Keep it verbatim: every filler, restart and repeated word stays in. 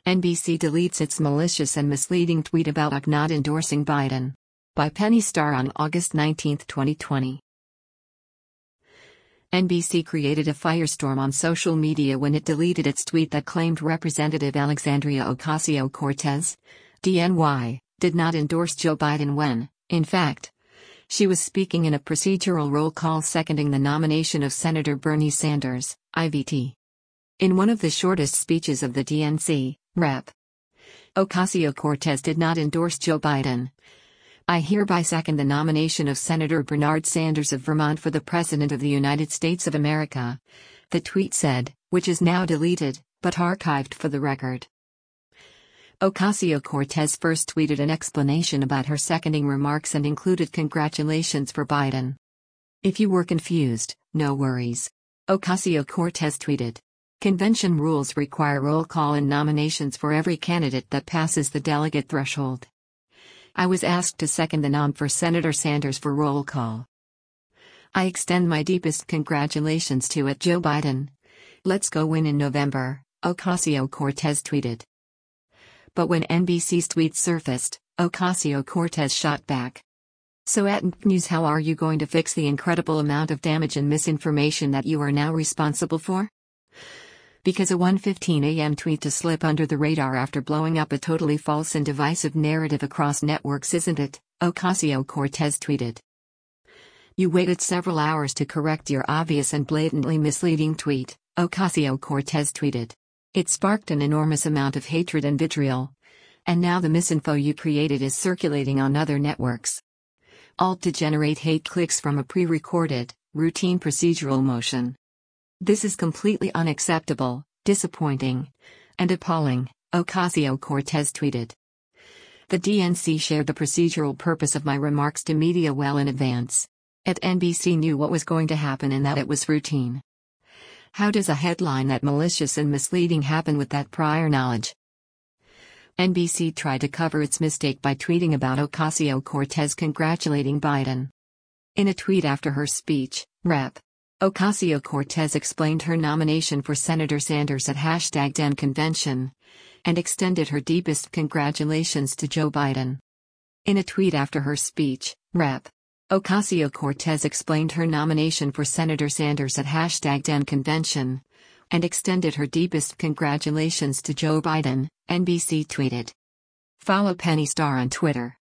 N B C deletes its malicious and misleading tweet about U C not endorsing Biden. By Penny Starr on August nineteenth, twenty twenty. N B C created a firestorm on social media when it deleted its tweet that claimed Representative Alexandria Ocasio-Cortez, D N Y, did not endorse Joe Biden when, in fact, she was speaking in a procedural roll call seconding the nomination of Senator Bernie Sanders, I V T. In one of the shortest speeches of the D N C, Representative Ocasio-Cortez did not endorse Joe Biden. I hereby second the nomination of Senator Bernard Sanders of Vermont for the President of the United States of America, the tweet said, which is now deleted, but archived for the record. Ocasio-Cortez first tweeted an explanation about her seconding remarks and included congratulations for Biden. If you were confused, no worries. Ocasio-Cortez tweeted. Convention rules require roll call in nominations for every candidate that passes the delegate threshold. I was asked to second the nom for Senator Sanders for roll call. I extend my deepest congratulations to it Joe Biden. Let's go win in November, Ocasio-Cortez tweeted. But when N B C's tweet surfaced, Ocasio-Cortez shot back. So at N B C News, how are you going to fix the incredible amount of damage and misinformation that you are now responsible for? Because a one fifteen a m tweet to slip under the radar after blowing up a totally false and divisive narrative across networks isn't it? Ocasio-Cortez tweeted. You waited several hours to correct your obvious and blatantly misleading tweet, Ocasio-Cortez tweeted. It sparked an enormous amount of hatred and vitriol. And now the misinfo you created is circulating on other networks. All to generate hate clicks from a pre-recorded, routine procedural motion. This is completely unacceptable, disappointing, and appalling, Ocasio-Cortez tweeted. The D N C shared the procedural purpose of my remarks to media well in advance. At N B C knew what was going to happen and that it was routine. How does a headline that malicious and misleading happen with that prior knowledge? N B C tried to cover its mistake by tweeting about Ocasio-Cortez congratulating Biden. In a tweet after her speech, Representative Ocasio-Cortez explained her nomination for Senator Sanders at hashtag Dem Convention, and extended her deepest congratulations to Joe Biden. In a tweet after her speech, Representative Ocasio-Cortez explained her nomination for Senator Sanders at hashtag Dem Convention, and extended her deepest congratulations to Joe Biden, N B C tweeted. Follow Penny Starr on Twitter.